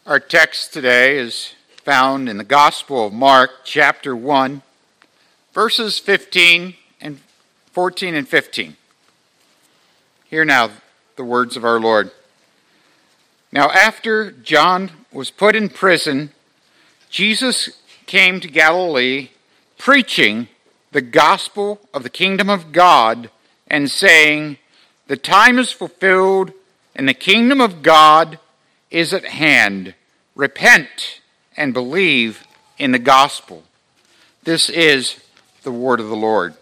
Our text today is found in the Gospel of Mark, chapter 1, verses 14 and 15. Hear now the words of our Lord. Now after John was put in prison, Jesus came to Galilee, preaching the gospel of the kingdom of God, and saying, "The time is fulfilled, and the kingdom of God is at hand. Repent and believe in the gospel." This is the word of the Lord.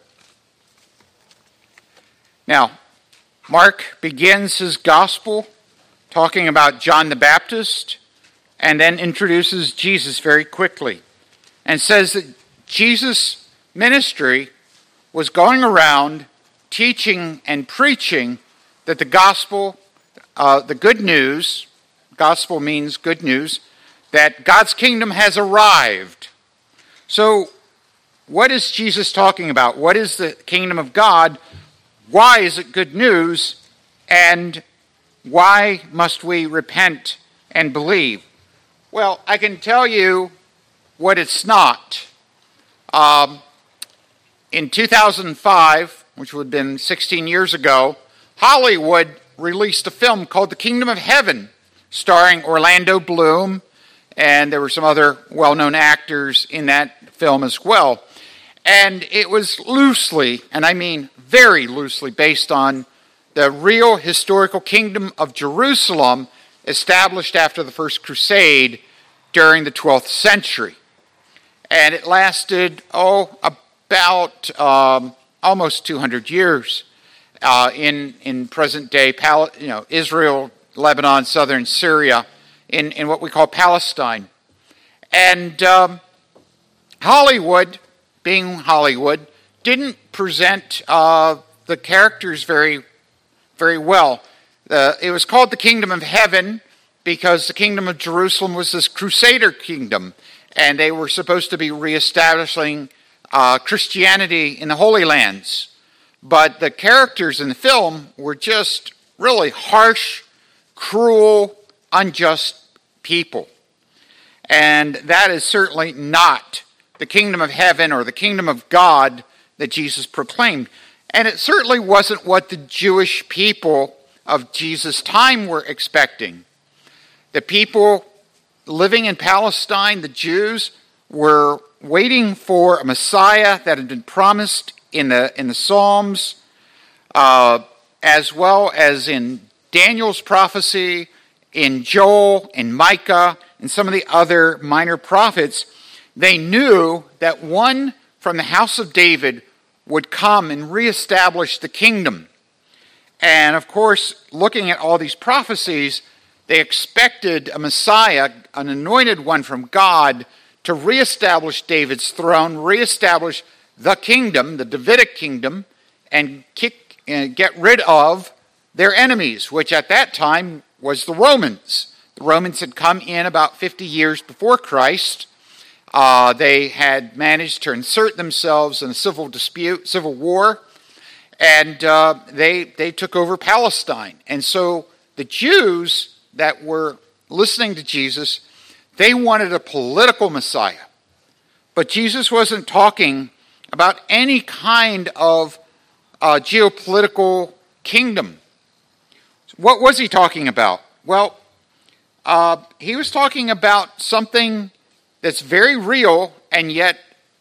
Now, Mark begins his gospel talking about John the Baptist and then introduces Jesus very quickly and says that Jesus' ministry was going around teaching and preaching that the gospel, the good news, gospel means good news, that God's kingdom has arrived. So, what is Jesus talking about? What is the kingdom of God? Why is it good news? And why must we repent and believe? Well, I can tell you what it's not. In 2005, which would have been 16 years ago, Hollywood released a film called The Kingdom of Heaven, starring Orlando Bloom, and there were some other well-known actors in that film as well. And it was loosely, and I mean very loosely, based on the real historical kingdom of Jerusalem established after the First Crusade during the 12th century. And it lasted, about almost 200 years in present-day Israel, Lebanon, southern Syria, in what we call Palestine. And Hollywood, being Hollywood, didn't present the characters very well. It was called the Kingdom of Heaven because the Kingdom of Jerusalem was this Crusader kingdom, and they were supposed to be reestablishing Christianity in the Holy Lands. But the characters in the film were just really harsh, cruel, unjust people. And that is certainly not the kingdom of heaven or the kingdom of God that Jesus proclaimed. And it certainly wasn't what the Jewish people of Jesus' time were expecting. The people living in Palestine, the Jews, were waiting for a Messiah that had been promised in the Psalms, as well as in Daniel's prophecy, in Joel, in Micah, and some of the other minor prophets. They knew that one from the house of David would come and reestablish the kingdom. And of course, looking at all these prophecies, they expected a Messiah, an anointed one from God, to reestablish David's throne, reestablish the kingdom, the Davidic kingdom, and get rid of their enemies, which at that time was the Romans. The Romans had come in about 50 years before Christ. They had managed to insert themselves in a civil war, and they took over Palestine. And so the Jews that were listening to Jesus, they wanted a political Messiah. But Jesus wasn't talking about any kind of geopolitical kingdom. What was he talking about? Well, he was talking about something that's very real, and yet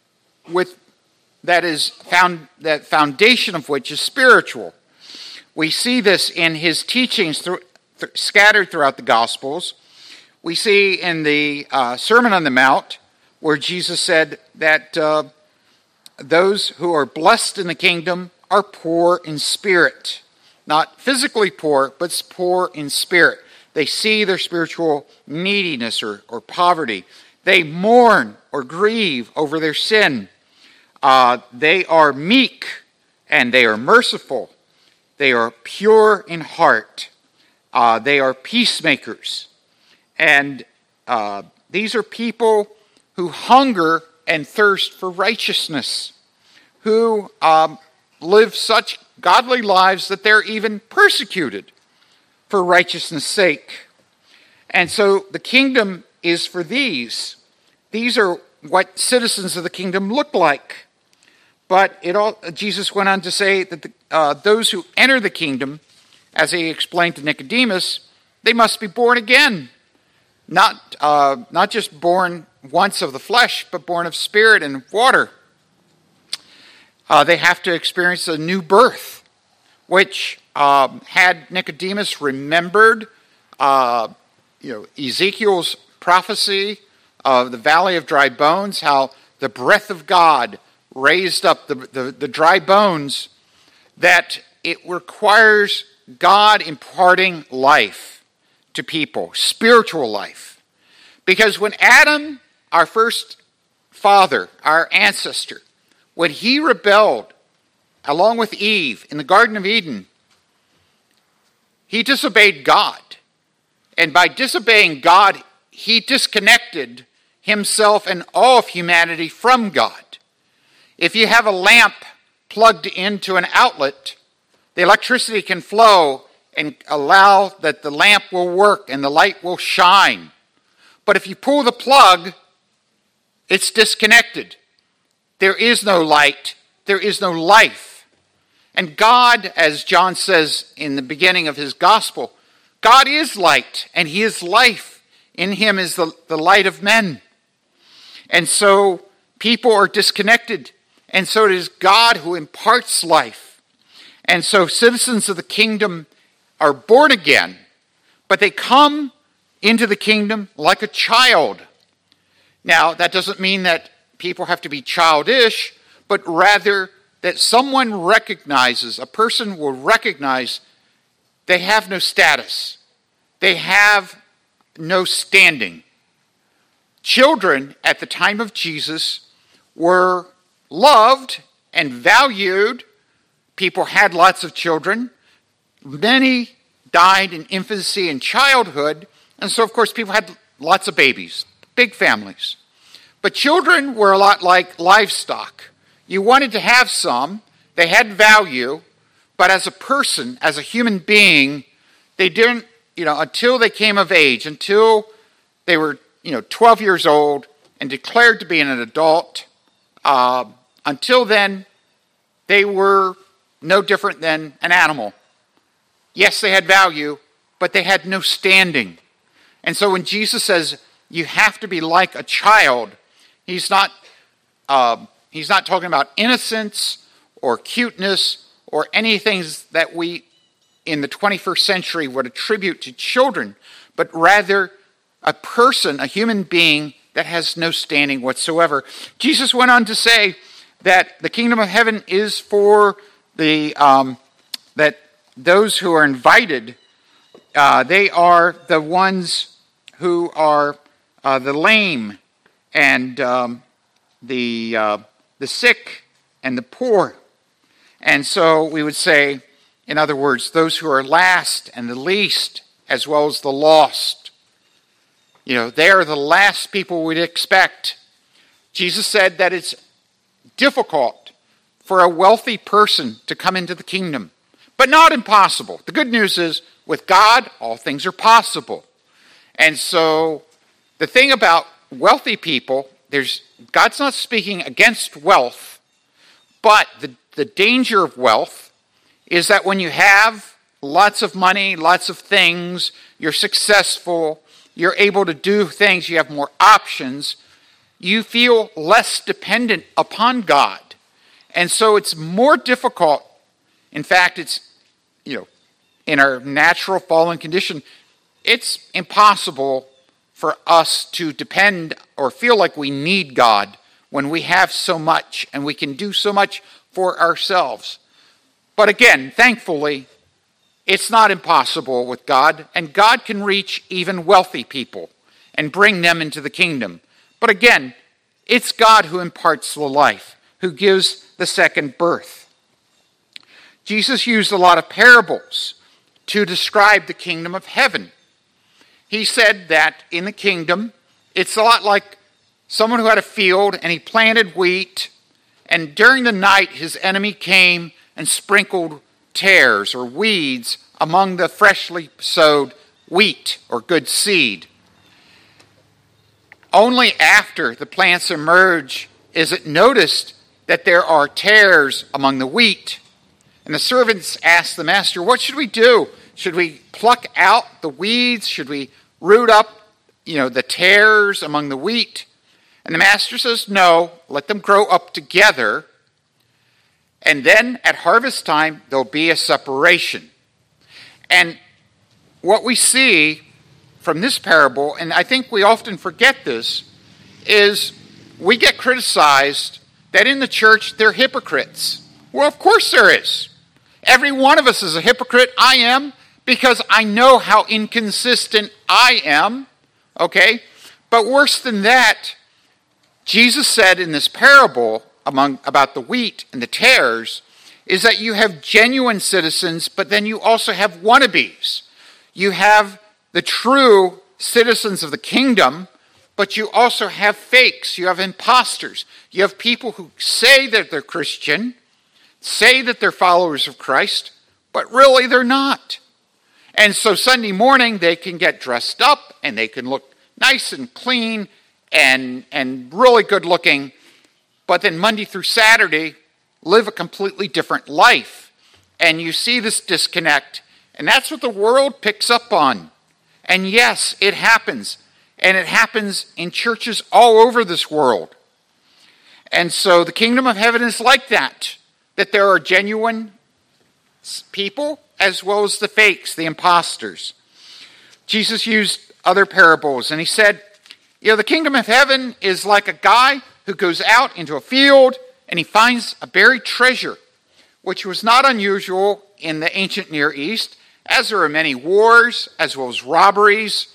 that foundation of which is spiritual. We see this in his teachings scattered throughout the Gospels. We see in the Sermon on the Mount where Jesus said that those who are blessed in the kingdom are poor in spirit. Not physically poor, but poor in spirit. They see their spiritual neediness or poverty. They mourn or grieve over their sin. They are meek and they are merciful. They are pure in heart. They are peacemakers. And these are people who hunger and thirst for righteousness, who live such godly lives that they're even persecuted for righteousness' sake. And so the kingdom is for these. These are what citizens of the kingdom look like. But Jesus went on to say that those who enter the kingdom, as he explained to Nicodemus, they must be born again. Not just born once of the flesh, but born of spirit and water. They have to experience a new birth, which had Nicodemus remembered Ezekiel's prophecy of the valley of dry bones, how the breath of God raised up the dry bones, that it requires God imparting life to people, spiritual life. Because when Adam, our first father, our ancestor, when he rebelled along with Eve in the Garden of Eden, he disobeyed God. And by disobeying God, he disconnected himself and all of humanity from God. If you have a lamp plugged into an outlet, the electricity can flow and allow that the lamp will work and the light will shine. But if you pull the plug, it's disconnected. There is no light. There is no life. And God, as John says in the beginning of his gospel, God is light and he is life. In him is the light of men. And so people are disconnected. And so it is God who imparts life. And so citizens of the kingdom are born again, but they come into the kingdom like a child. Now, that doesn't mean that people have to be childish, but rather that someone recognizes, a person will recognize they have no status. They have no standing. Children at the time of Jesus were loved and valued. People had lots of children. Many died in infancy and childhood. And so, of course, people had lots of babies, big families. But children were a lot like livestock. You wanted to have some. They had value. But as a person, as a human being, they didn't, until they came of age, until they were, 12 years old and declared to be an adult, until then, they were no different than an animal. Yes, they had value, but they had no standing. And so when Jesus says you have to be like a child, he's not talking about innocence or cuteness or anything that we in the 21st century would attribute to children, but rather a person, a human being that has no standing whatsoever. Jesus went on to say that the kingdom of heaven is for that those who are invited. They are the ones who are the lame and the sick and the poor. And so we would say, in other words, those who are last and the least, as well as the lost. They are the last people we'd expect. Jesus said that it's difficult for a wealthy person to come into the kingdom, but not impossible. The good news is, with God, all things are possible. And so the thing about wealthy people, God's not speaking against wealth, but the danger of wealth is that when you have lots of money, lots of things, you're successful, you're able to do things, you have more options, you feel less dependent upon God. And so it's more difficult. In fact, it's, in our natural fallen condition, it's impossible for us to depend or feel like we need God when we have so much and we can do so much for ourselves. But again, thankfully, it's not impossible with God, and God can reach even wealthy people and bring them into the kingdom. But again, it's God who imparts the life, who gives the second birth. Jesus used a lot of parables to describe the kingdom of heaven. He said that in the kingdom, it's a lot like someone who had a field and he planted wheat, and during the night his enemy came and sprinkled tares or weeds among the freshly sowed wheat or good seed. Only after the plants emerge is it noticed that there are tares among the wheat. And the servants ask the master, what should we do? Should we pluck out the weeds? Should we root up, the tares among the wheat? And the master says, no, let them grow up together. And then at harvest time, there'll be a separation. And what we see from this parable, and I think we often forget this, is we get criticized that in the church they're hypocrites. Well, of course there is. Every one of us is a hypocrite. I am, because I know how inconsistent I am. Okay? But worse than that, Jesus said in this parable about the wheat and the tares, is that you have genuine citizens, but then you also have wannabes. You have the true citizens of the kingdom, but you also have fakes. You have imposters. You have people who say that they're Christian, say that they're followers of Christ, but really they're not. And so Sunday morning they can get dressed up and they can look nice and clean and really good looking, but then Monday through Saturday live a completely different life. And you see this disconnect, and that's what the world picks up on. And yes, it happens. And it happens in churches all over this world. And so the kingdom of heaven is like that there are genuine people as well as the fakes, the imposters. Jesus used other parables, and he said, the kingdom of heaven is like a guy who goes out into a field and he finds a buried treasure, which was not unusual in the ancient Near East, as there were many wars as well as robberies,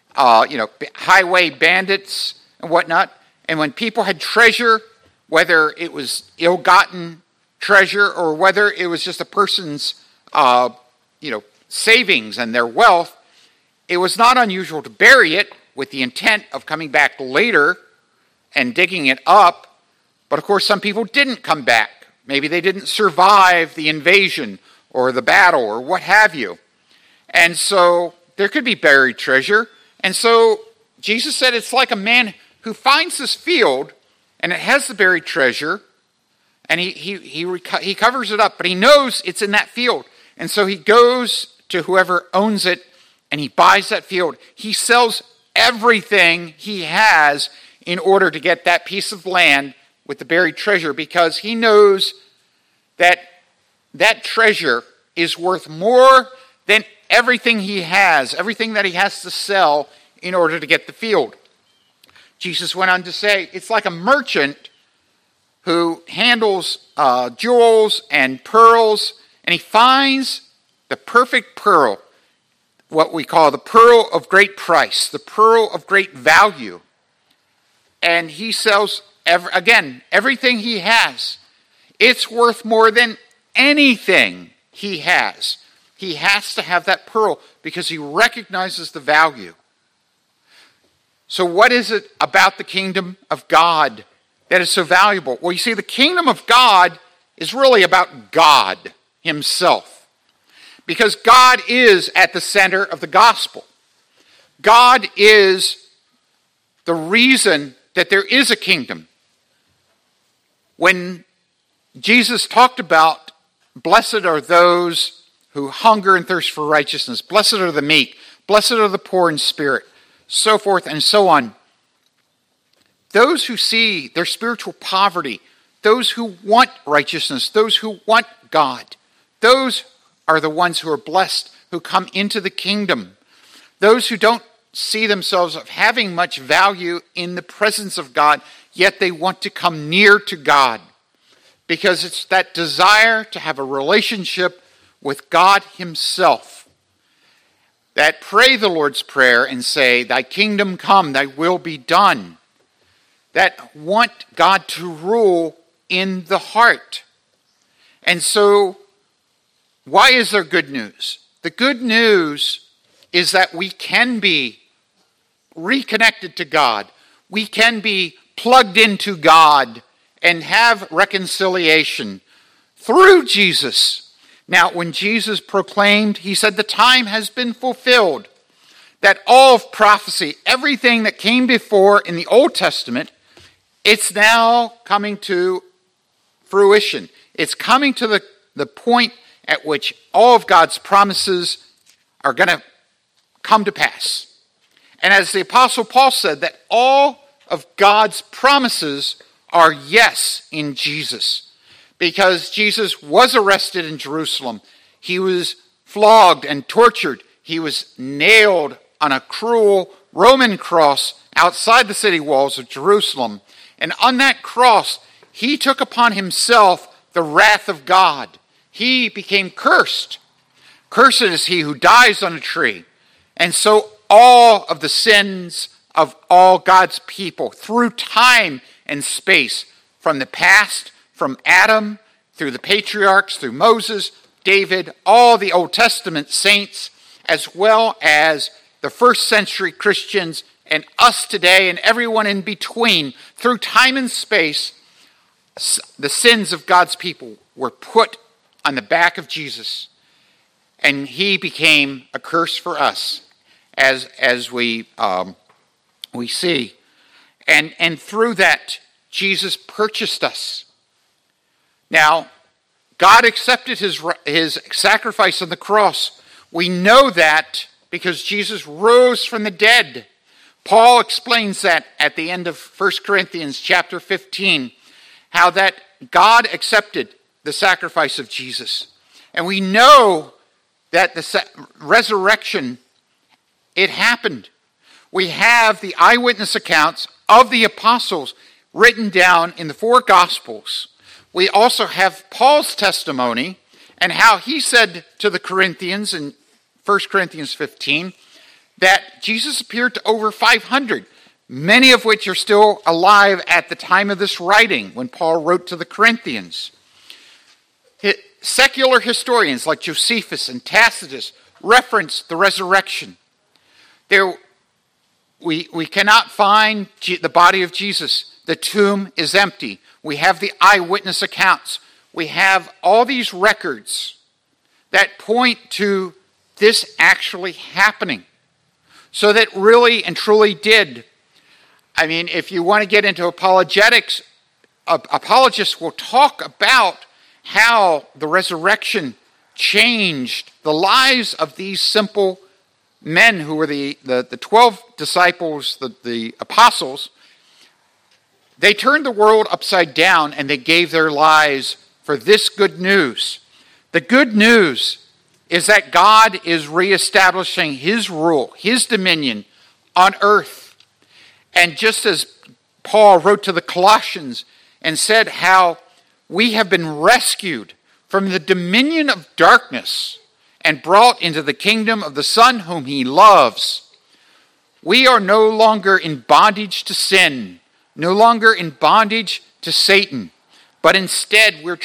highway bandits and whatnot. And when people had treasure, whether it was ill-gotten treasure or whether it was just a person's, savings and their wealth, it was not unusual to bury it with the intent of coming back later and digging it up. But of course, some people didn't come back. Maybe they didn't survive the invasion or the battle or what have you. And so there could be buried treasure. And so Jesus said it's like a man who finds this field and it has the buried treasure, and he covers it up, but he knows it's in that field. And so he goes to whoever owns it and he buys that field. He sells everything he has in order to get that piece of land with the buried treasure, because he knows that that treasure is worth more than everything he has, everything that he has to sell in order to get the field. Jesus went on to say, it's like a merchant who handles jewels and pearls, and he finds the perfect pearl, what we call the pearl of great price, the pearl of great value. And he sells, everything he has. It's worth more than anything he has. He has to have that pearl because he recognizes the value. So what is it about the kingdom of God that is so valuable? Well, you see, the kingdom of God is really about God himself. Because God is at the center of the gospel. God is the reason that there is a kingdom. When Jesus talked about, blessed are those who hunger and thirst for righteousness, blessed are the meek, blessed are the poor in spirit, so forth and so on. Those who see their spiritual poverty, those who want righteousness, those who want God, those are the ones who are blessed, who come into the kingdom. Those who don't see themselves of having much value in the presence of God, yet they want to come near to God. Because it's that desire to have a relationship with God himself that pray the Lord's Prayer and say, thy kingdom come, thy will be done. That want God to rule in the heart. And so, why is there good news? The good news is that we can be reconnected to God. We can be plugged into God and have reconciliation through Jesus. Now, when Jesus proclaimed, he said, the time has been fulfilled. that all of prophecy, everything that came before in the Old Testament, it's now coming to fruition. It's coming to the point at which all of God's promises are going to come to pass. And as the Apostle Paul said, that all of God's promises are yes in Jesus. Because Jesus was arrested in Jerusalem. He was flogged and tortured. He was nailed on a cruel Roman cross outside the city walls of Jerusalem. And on that cross, he took upon himself the wrath of God. He became cursed. Cursed is he who dies on a tree. And so all of the sins of all God's people through time and space, from the past, from Adam, through the patriarchs, through Moses, David, all the Old Testament saints, as well as the first century Christians and us today and everyone in between, through time and space, the sins of God's people were put on the back of Jesus, and he became a curse for us, as we see. And through that, Jesus purchased us. Now, God accepted his sacrifice on the cross. We know that because Jesus rose from the dead. Paul explains that at the end of 1 Corinthians chapter 15, how that God accepted the sacrifice of Jesus. And we know that the resurrection, it happened. We have the eyewitness accounts of the apostles written down in the 4 Gospels. We also have Paul's testimony and how he said to the Corinthians in 1 Corinthians 15 that Jesus appeared to over 500, many of which are still alive at the time of this writing when Paul wrote to the Corinthians. Secular historians like Josephus and Tacitus reference the resurrection. We cannot find the body of Jesus. The tomb is empty. We have the eyewitness accounts. We have all these records that point to this actually happening. So that really and truly did. I mean, if you want to get into apologetics, apologists will talk about how the resurrection changed the lives of these simple men who were the 12 disciples, the apostles. They turned the world upside down and they gave their lives for this good news. The good news is that God is reestablishing his rule, his dominion on earth. And just as Paul wrote to the Colossians and said how we have been rescued from the dominion of darkness and brought into the kingdom of the Son whom he loves, we are no longer in bondage to sin, no longer in bondage to Satan, but instead we're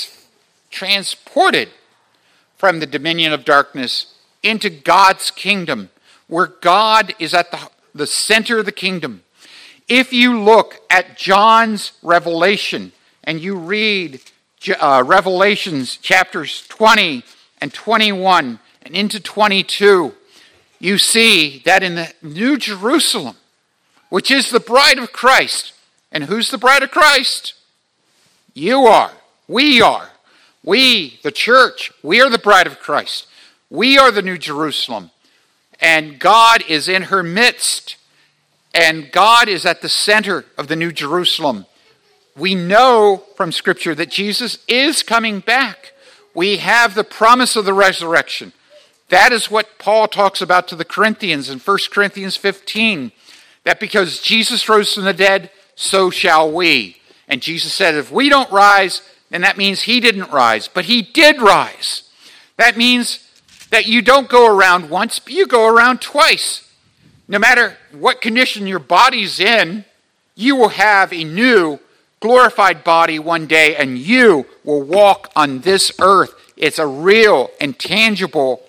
transported from the dominion of darkness into God's kingdom, where God is at the center of the kingdom. If you look at John's revelation and you read Revelations chapters 20 and 21 and into 22, you see that in the New Jerusalem, which is the bride of Christ, and who's the bride of Christ? You are. We are. We, the church, we are the bride of Christ. We are the New Jerusalem. And God is in her midst. And God is at the center of the New Jerusalem. We know from Scripture that Jesus is coming back. We have the promise of the resurrection. That is what Paul talks about to the Corinthians in 1 Corinthians 15. That because Jesus rose from the dead, so shall we. And Jesus said, if we don't rise, then that means he didn't rise. But he did rise. That means that you don't go around once, but you go around twice. No matter what condition your body's in, you will have a new glorified body one day, and you will walk on this earth. It's a real and tangible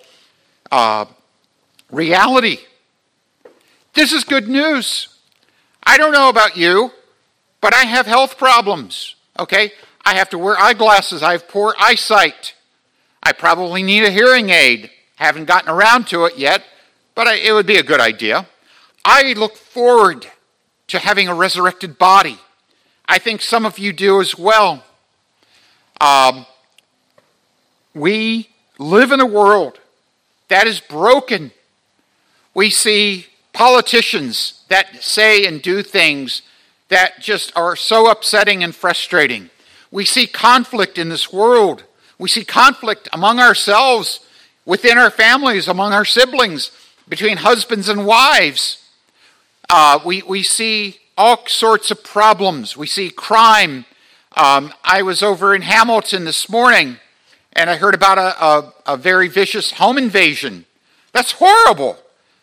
reality. This is good news. I don't know about you, but I have health problems, okay? I have to wear eyeglasses. I have poor eyesight. I probably need a hearing aid. Haven't gotten around to it yet, but it would be a good idea. I look forward to having a resurrected body. I think some of you do as well. We live in a world that is broken. We see politicians that say and do things that just are so upsetting and frustrating. We see conflict in this world. We see conflict among ourselves, within our families, among our siblings, between husbands and wives. We see all sorts of problems. We see crime. I was over in Hamilton this morning, and I heard about a very vicious home invasion. That's horrible.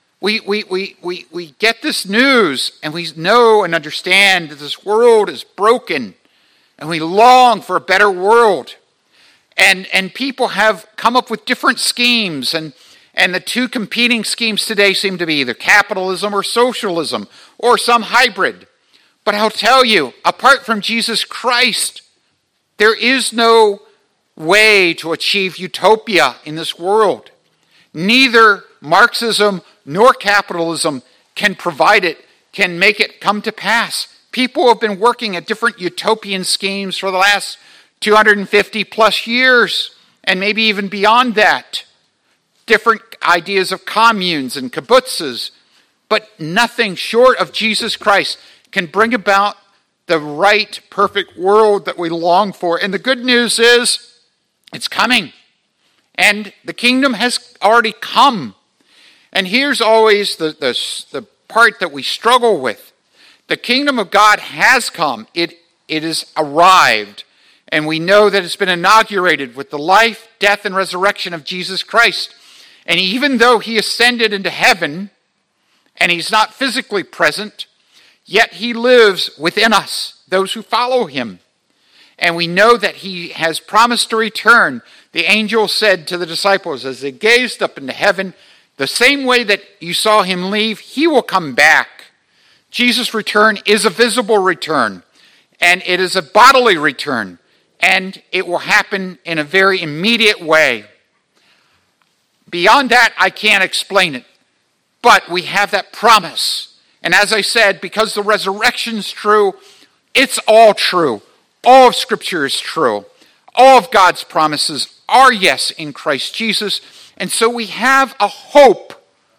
We get this news, and we know and understand that this world is broken, and we long for a better world. And people have come up with different schemes, and the two competing schemes today seem to be either capitalism or socialism, or some hybrid. But I'll tell you, apart from Jesus Christ, there is no way to achieve utopia in this world. Neither Marxism nor capitalism can provide it, can make it come to pass. People have been working at different utopian schemes for the last 250 plus years, and maybe even beyond that. Different ideas of communes and kibbutzes, but nothing short of Jesus Christ can bring about the right, perfect world that we long for. And the good news is, it's coming. And the kingdom has already come. And here's always the part that we struggle with. The kingdom of God has come. It has arrived. And we know that it's been inaugurated with the life, death, and resurrection of Jesus Christ. And even though he ascended into heaven, and he's not physically present, yet he lives within us, those who follow him. And we know that he has promised to return. The angel said to the disciples as they gazed up into heaven, the same way that you saw him leave, he will come back. Jesus' return is a visible return, and it is a bodily return, and it will happen in a very immediate way. Beyond that, I can't explain it, but we have that promise. And as I said, because the resurrection's true, it's all true. All of Scripture is true. All of God's promises are yes in Christ Jesus. And so we have a hope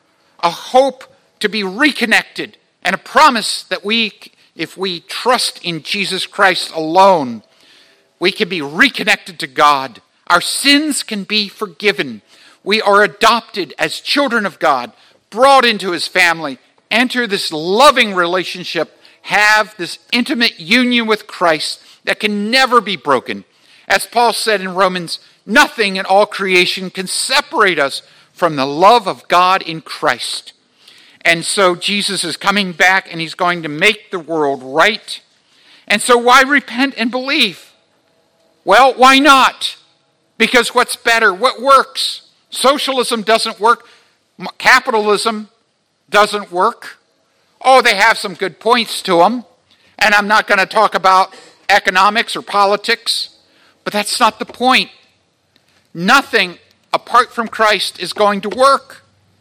to be reconnected, and a promise that if we trust in Jesus Christ alone, we can be reconnected to God. Our sins can be forgiven. We are adopted as children of God, brought into his family, enter this loving relationship, have this intimate union with Christ that can never be broken. As Paul said in Romans, nothing in all creation can separate us from the love of God in Christ. And so Jesus is coming back, and he's going to make the world right. And so why repent and believe? Well, why not? Because what's better? What works? Socialism doesn't work. Capitalism doesn't work. Oh, they have some good points to them. And I'm not going to talk about economics or politics, but that's not the point. Nothing apart from Christ is going to work.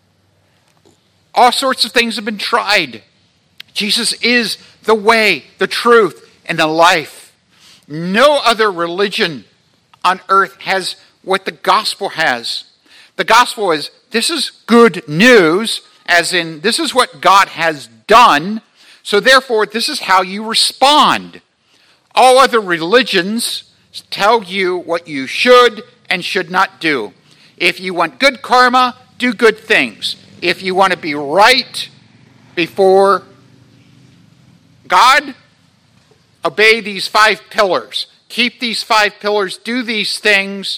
All sorts of things have been tried. Jesus is the way, the truth, and the life. No other religion on earth has what the gospel has. The gospel is, this is good news, as in, this is what God has done, so therefore, this is how you respond. All other religions tell you what you should and should not do. If you want good karma, do good things. If you want to be right before God, obey these 5 pillars. Keep these 5 pillars, do these things,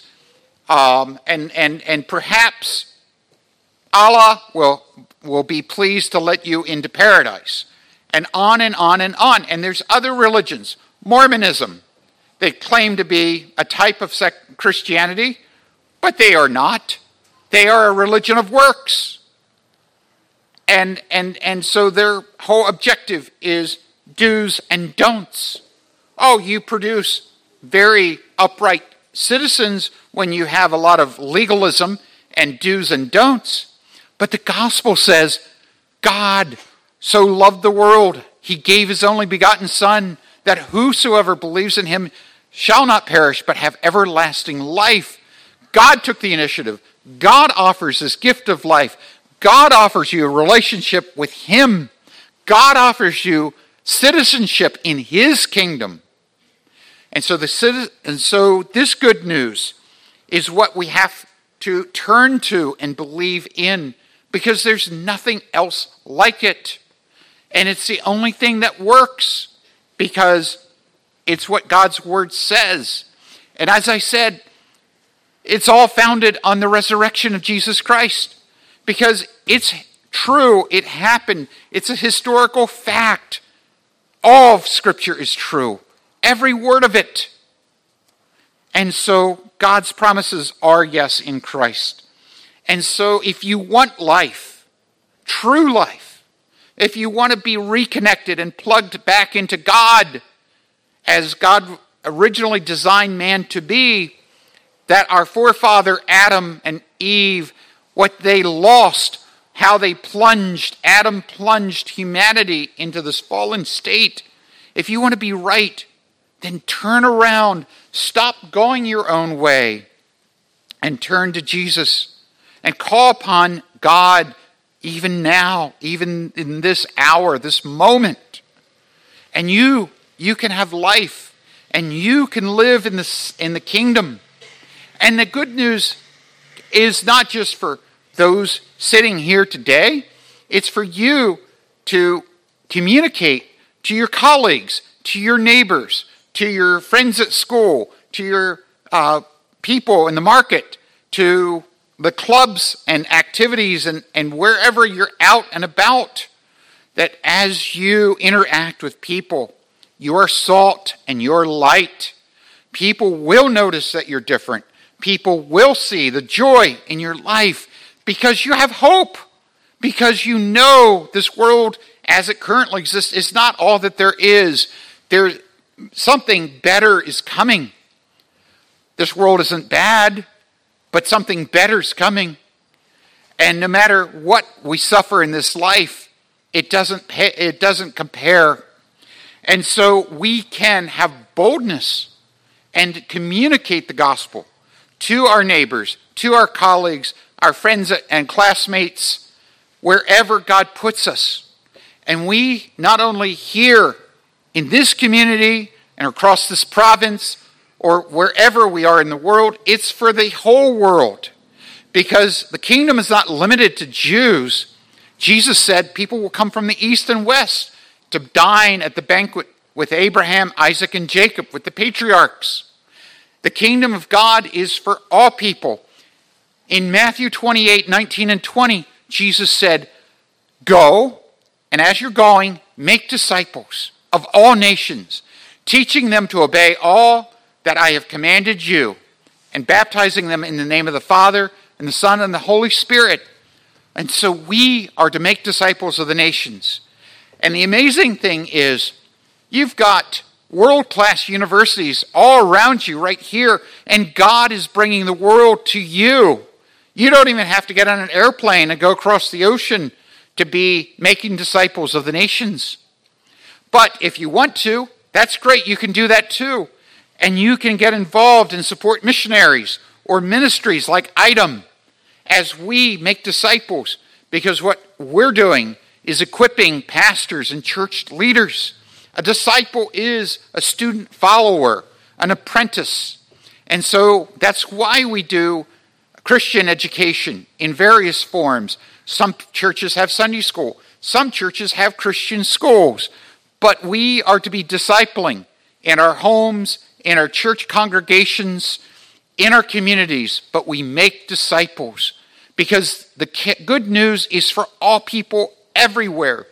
and perhaps Allah will be pleased to let you into paradise. And on and on and on. And there's other religions. Mormonism, they claim to be a type of Christianity, but they are not. They are a religion of works. And so their whole objective is do's and don'ts. Oh, you produce very upright citizens when you have a lot of legalism and do's and don'ts. But the gospel says, God so loved the world, he gave his only begotten Son, that whosoever believes in him shall not perish, but have everlasting life. God took the initiative. God offers this gift of life. God offers you a relationship with him. God offers you citizenship in his kingdom. And so this good news is what we have to turn to and believe in, because there's nothing else like it. And it's the only thing that works, because it's what God's word says. And as I said, it's all founded on the resurrection of Jesus Christ, because it's true, it happened, it's a historical fact. All of Scripture is true, every word of it. And so God's promises are yes in Christ. And so if you want life, true life, if you want to be reconnected and plugged back into God as God originally designed man to be, that our forefather Adam and Eve, what they lost, how they plunged, Adam plunged humanity into this fallen state. If you want to be right, then turn around, stop going your own way, and turn to Jesus and call upon God even now, even in this hour, this moment. And you can have life, and you can live in the kingdom. And the good news is not just for those sitting here today, it's for you to communicate to your colleagues, to your neighbors, to your friends at school, to your people in the market, to the clubs and activities and wherever you're out and about, that as you interact with people, you're salt and you're light. People will notice that you're different. People will see the joy in your life because you have hope, because you know this world as it currently exists is not all that there is. There's something better is coming. This world isn't bad, but something better is coming. And no matter what we suffer in this life, it doesn't compare. And so we can have boldness and communicate the gospel to our neighbors, to our colleagues, our friends and classmates, wherever God puts us. And we not only here in this community and across this province or wherever we are in the world, it's for the whole world. Because the kingdom is not limited to Jews. Jesus said people will come from the east and west to dine at the banquet with Abraham, Isaac, and Jacob, with the patriarchs. The kingdom of God is for all people. In Matthew 28:19 and 20, Jesus said, "Go, and as you're going, make disciples of all nations, teaching them to obey all that I have commanded you, and baptizing them in the name of the Father, and the Son, and the Holy Spirit." And so we are to make disciples of the nations. And the amazing thing is, you've got world-class universities all around you right here, and God is bringing the world to you. You don't even have to get on an airplane and go across the ocean to be making disciples of the nations. But if you want to, that's great. You can do that too. And you can get involved and support missionaries or ministries like ITEM as we make disciples, because what we're doing is equipping pastors and church leaders. A disciple is a student follower, an apprentice. And so that's why we do Christian education in various forms. Some churches have Sunday school. Some churches have Christian schools. But we are to be discipling in our homes, in our church congregations, in our communities. But we make disciples because the good news is for all people everywhere.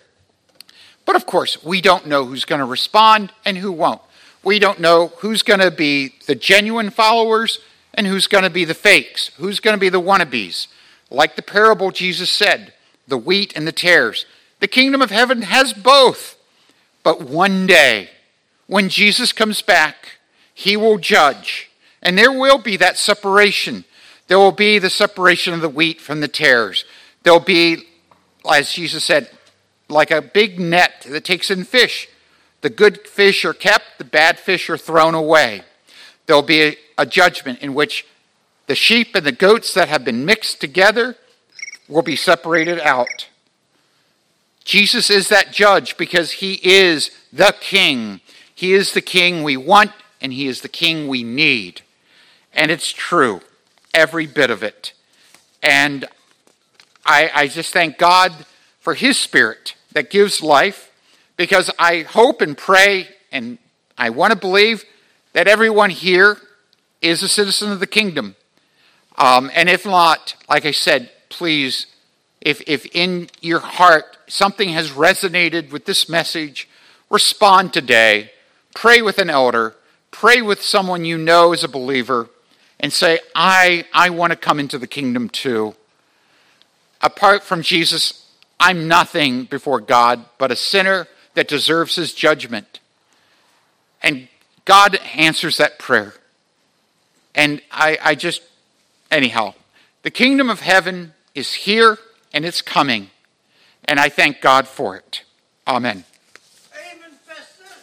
But of course, we don't know who's going to respond and who won't. We don't know who's going to be the genuine followers and who's going to be the fakes, who's going to be the wannabes. Like the parable Jesus said, the wheat and the tares. The kingdom of heaven has both. But one day, when Jesus comes back, he will judge. And there will be that separation. There will be the separation of the wheat from the tares. There'll be, as Jesus said, like a big net that takes in fish. The good fish are kept, the bad fish are thrown away. There'll be a judgment in which the sheep and the goats that have been mixed together will be separated out. Jesus is that judge because he is the king. He is the king we want, and he is the king we need. And it's true, every bit of it. And I just thank God for his Spirit that gives life, because I hope and pray, and I want to believe that everyone here is a citizen of the kingdom. And if not, like I said, please, if in your heart something has resonated with this message, respond today. Pray with an elder. Pray with someone you know is a believer, and say, I want to come into the kingdom too. Apart from Jesus, I'm nothing before God but a sinner that deserves his judgment. And God answers that prayer. And anyhow, the kingdom of heaven is here and it's coming. And I thank God for it. Amen. Amen, Pastor.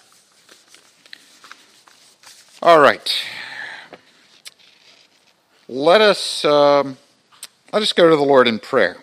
All right. Let us go to the Lord in prayer.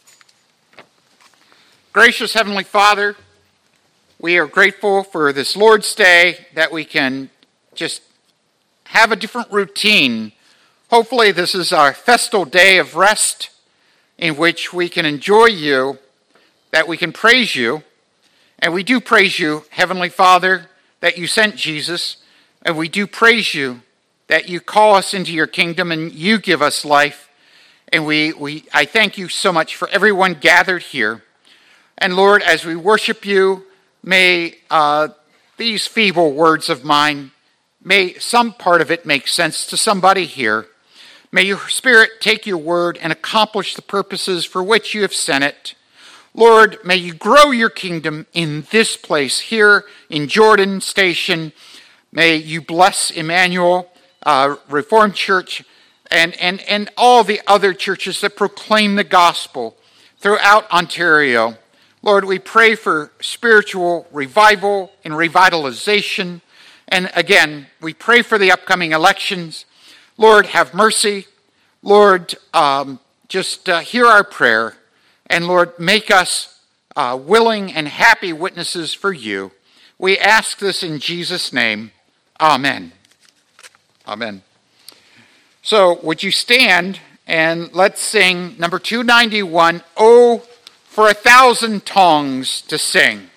Gracious Heavenly Father, we are grateful for this Lord's Day, that we can just have a different routine. Hopefully this is our festal day of rest in which we can enjoy you, that we can praise you. And we do praise you, Heavenly Father, that you sent Jesus. And we do praise you that you call us into your kingdom and you give us life. And I thank you so much for everyone gathered here. And Lord, as we worship you, may these feeble words of mine, may some part of it make sense to somebody here. May your Spirit take your word and accomplish the purposes for which you have sent it. Lord, may you grow your kingdom in this place here in Jordan Station. May you bless Emmanuel Reformed Church and all the other churches that proclaim the gospel throughout Ontario. Lord, we pray for spiritual revival and revitalization. And again, we pray for the upcoming elections. Lord, have mercy. Lord, just hear our prayer. And Lord, make us willing and happy witnesses for you. We ask this in Jesus' name. Amen. Amen. So would you stand and let's sing number 291, Oh, for 1,000 Tongues to Sing.